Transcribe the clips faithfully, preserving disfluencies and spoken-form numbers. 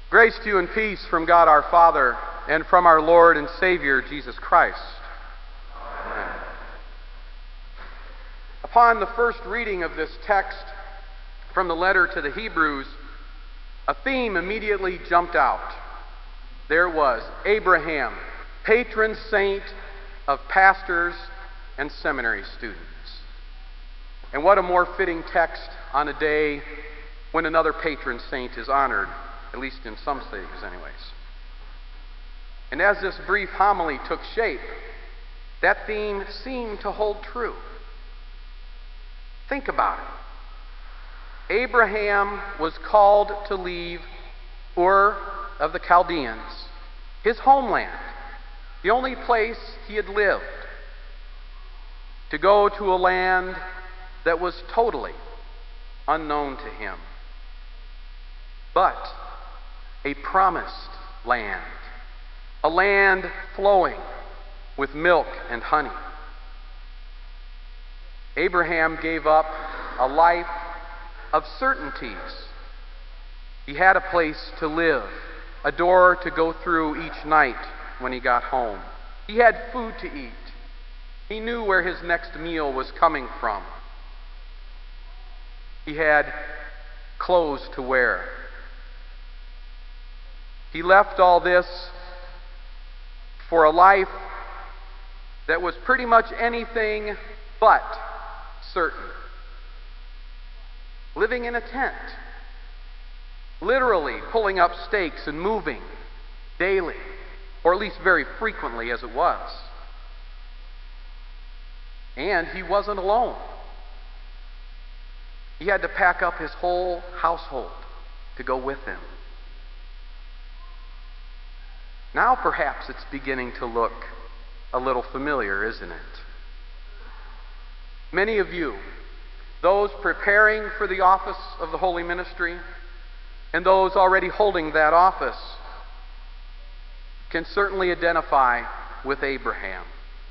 Grace to you and peace from God our Father and from our Lord and Savior Jesus Christ. Amen. Upon the first reading of this text from the letter to the Hebrews, a theme immediately jumped out. There was Abraham, patron saint of pastors and seminary students. And what a more fitting text on a day when another patron saint is honored, at least in some cities anyways. And as this brief homily took shape, that theme seemed to hold true. Think about it. Abraham was called to leave Ur of the Chaldeans, his homeland, the only place he had lived, to go to a land that was totally unknown to him, but a promised land, a land flowing with milk and honey. Abraham gave up a life of certainties. He had a place to live, a door to go through each night when he got home. He had food to eat. He knew where his next meal was coming from. He had clothes to wear. He left all this for a life that was pretty much anything but certain. Living in a tent, literally pulling up stakes and moving daily, or at least very frequently as it was. And he wasn't alone. He had to pack up his whole household to go with him. Now perhaps it's beginning to look a little familiar, isn't it? Many of you, those preparing for the office of the holy ministry, and those already holding that office, can certainly identify with Abraham.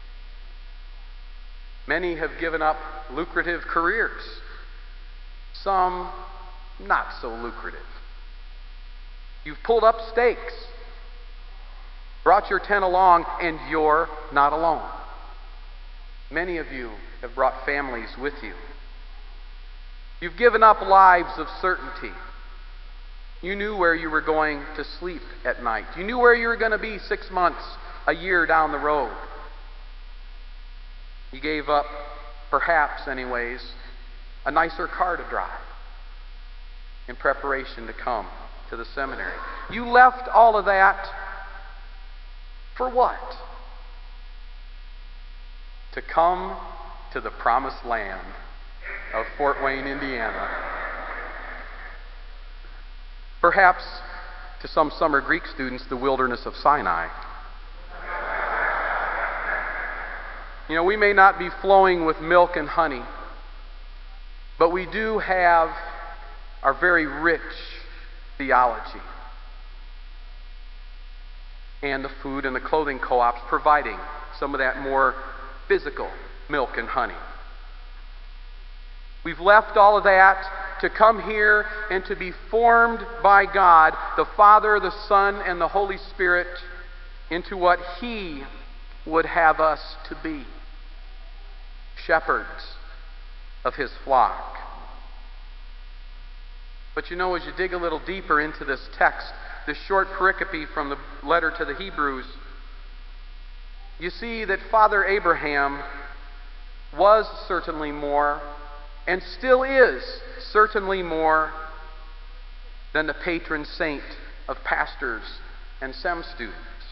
Many have given up lucrative careers, some not so lucrative. You've pulled up stakes, brought your tent along, and you're not alone. Many of you have brought families with you. You've given up lives of certainty. You knew where you were going to sleep at night. You knew where you were going to be six months, a year down the road. You gave up, perhaps anyways, a nicer car to drive in preparation to come to the seminary. You left all of that for what? To come to the promised land of Fort Wayne, Indiana. Perhaps to some summer Greek students, the wilderness of Sinai. You know, we may not be flowing with milk and honey, but we do have our very rich theology and the food and the clothing co-ops providing some of that more physical milk and honey. We've left all of that to come here and to be formed by God, the Father, the Son, and the Holy Spirit, into what He would have us to be. Shepherds of His flock. But you know, as you dig a little deeper into this text, this short pericope from the letter to the Hebrews, you see that Father Abraham was certainly more, and still is certainly more, than the patron saint of pastors and sem students.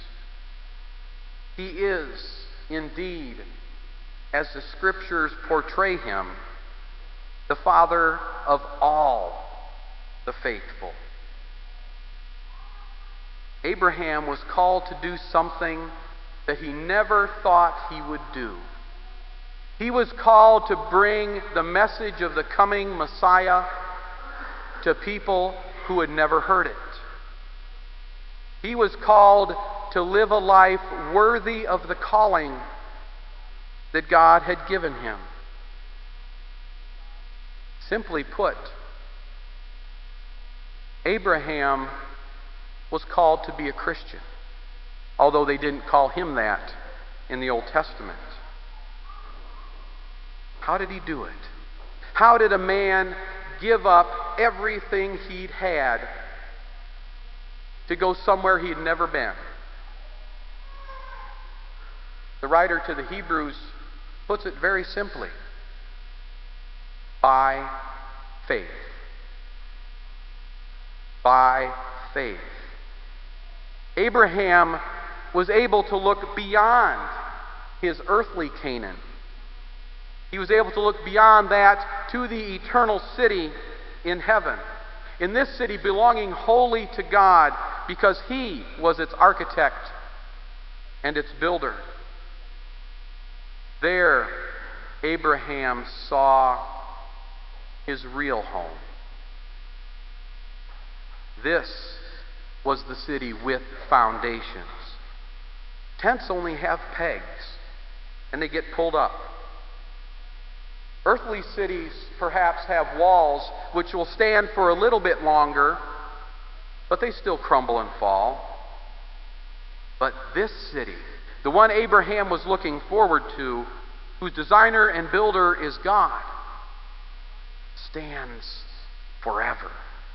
He is, indeed, as the Scriptures portray him, the father of all the faithful. Abraham was called to do something that he never thought he would do. He was called to bring the message of the coming Messiah to people who had never heard it. He was called to live a life worthy of the calling that God had given him. Simply put, Abraham was called to be a Christian, although they didn't call him that in the Old Testament. How did he do it? How did a man give up everything he'd had to go somewhere he'd never been? The writer to the Hebrews puts it very simply: by faith. By faith. Abraham was able to look beyond his earthly Canaan. He was able to look beyond that to the eternal city in heaven. In this city belonging wholly to God, because he was its architect and its builder. There, Abraham saw his real home. This was the city with foundations. Tents only have pegs, and they get pulled up. Earthly cities perhaps have walls which will stand for a little bit longer, but they still crumble and fall. But this city, the one Abraham was looking forward to, whose designer and builder is God, stands forever.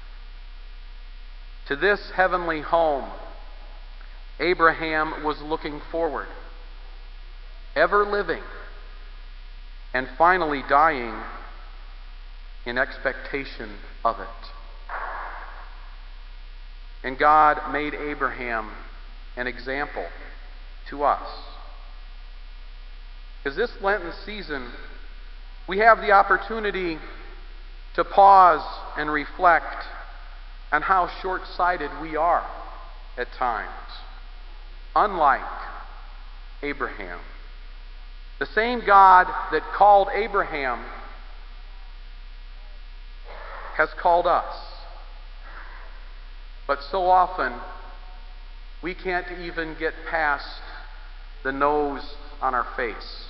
To this heavenly home, Abraham was looking forward, ever living, and finally dying in expectation of it. And God made Abraham an example to us. Because this Lenten season, we have the opportunity to pause and reflect on how short-sighted we are at times. Unlike Abraham. The same God that called Abraham has called us. But so often, we can't even get past the nose on our face.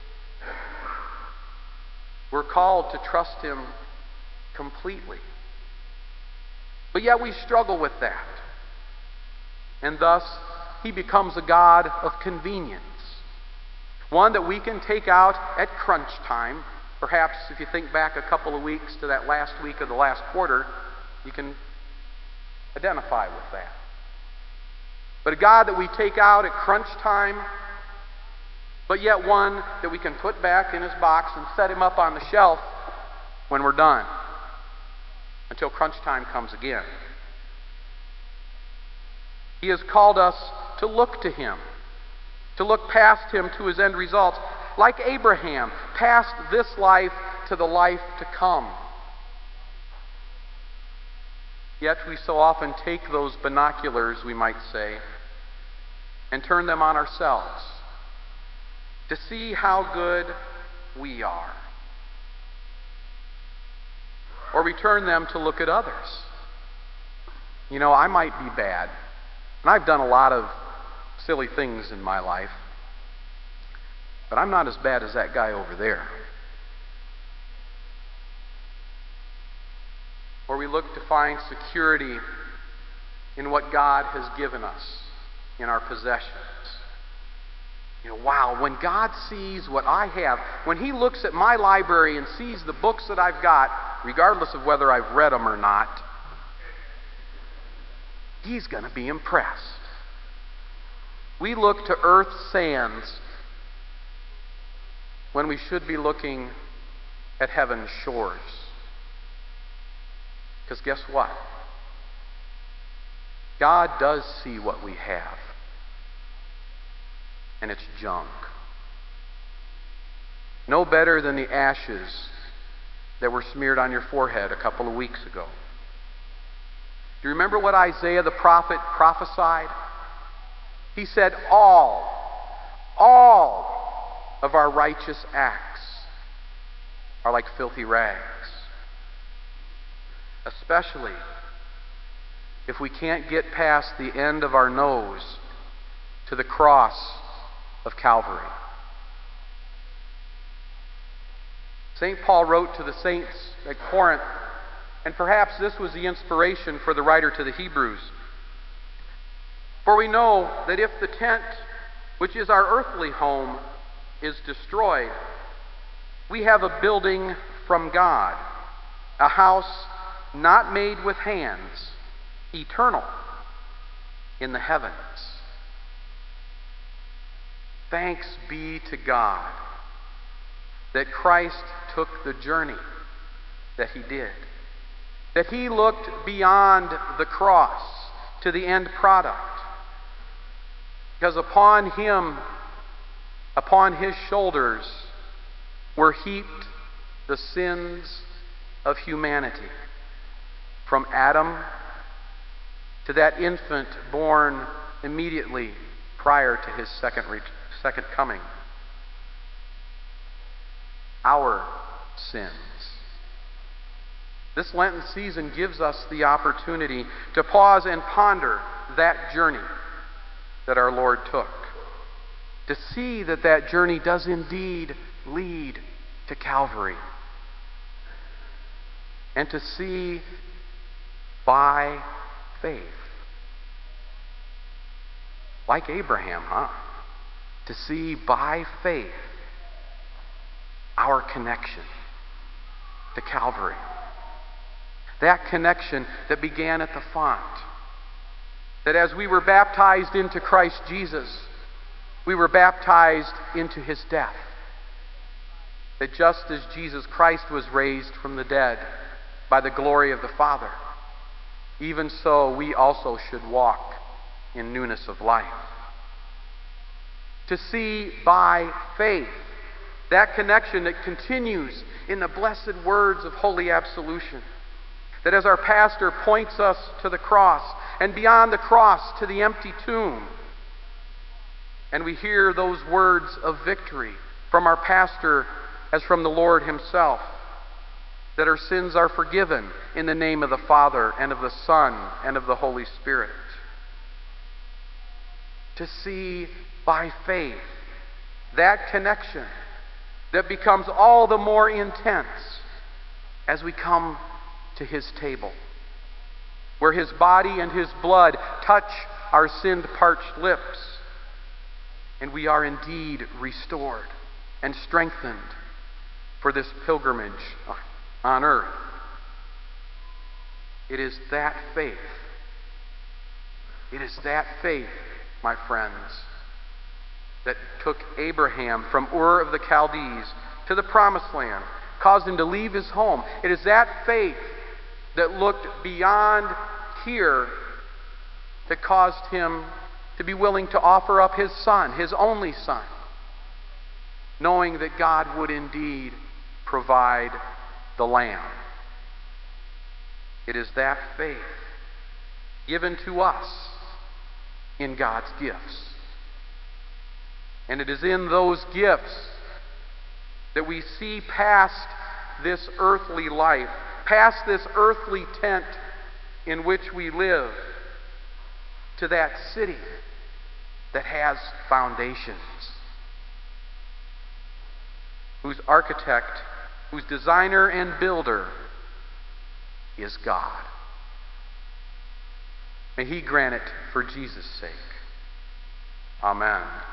We're called to trust Him completely. But yet we struggle with that. And thus, He becomes a God of convenience. One that we can take out at crunch time. Perhaps if you think back a couple of weeks to that last week of the last quarter, you can identify with that. But a God that we take out at crunch time, but yet one that we can put back in His box and set Him up on the shelf when we're done, until crunch time comes again. He has called us to look to Him, to look past Him to His end results, like Abraham, past this life to the life to come. Yet we so often take those binoculars, we might say, and turn them on ourselves to see how good we are. Or we turn them to look at others. You know, I might be bad, and I've done a lot of silly things in my life, but I'm not as bad as that guy over there. Or we look to find security in what God has given us, in our possessions. You know, wow, when God sees what I have, when He looks at my library and sees the books that I've got, regardless of whether I've read them or not, He's going to be impressed. We look to earth's sands when we should be looking at heaven's shores. Because guess what? God does see what we have. And it's junk. No better than the ashes that were smeared on your forehead a couple of weeks ago. Do you remember what Isaiah the prophet prophesied? He said, all, all of our righteous acts are like filthy rags. Especially if we can't get past the end of our nose to the cross of Calvary. Saint Paul wrote to the saints at Corinth, and perhaps this was the inspiration for the writer to the Hebrews. For we know that if the tent, which is our earthly home, is destroyed, we have a building from God, a house not made with hands, eternal in the heavens. Thanks be to God that Christ took the journey that he did, that he looked beyond the cross to the end product, because upon him, upon his shoulders, were heaped the sins of humanity, from Adam to that infant born immediately prior to his second, re- second coming. Our sins. This Lenten season gives us the opportunity to pause and ponder that journey that our Lord took, to see that that journey does indeed lead to Calvary, and to see by faith, like Abraham, huh? To see by faith our connection to Calvary. That connection that began at the font. That as we were baptized into Christ Jesus, we were baptized into his death. That just as Jesus Christ was raised from the dead by the glory of the Father, even so we also should walk in newness of life. To see by faith that connection that continues in the blessed words of holy absolution. That as our pastor points us to the cross, and beyond the cross to the empty tomb, and we hear those words of victory from our pastor as from the Lord himself, that our sins are forgiven in the name of the Father and of the Son and of the Holy Spirit. To see by faith that connection that becomes all the more intense as we come to his table, where his body and his blood touch our sin-parched lips, and we are indeed restored and strengthened for this pilgrimage on earth. It is that faith, it is that faith, my friends, that took Abraham from Ur of the Chaldees to the Promised Land, caused him to leave his home. It is that faith that looked beyond here that caused him to be willing to offer up his son, his only son, knowing that God would indeed provide the lamb. It is that faith given to us in God's gifts. And it is in those gifts that we see past this earthly life, past this earthly tent in which we live, to that city that has foundations, whose architect, whose designer and builder is God. May he grant it for Jesus' sake. Amen.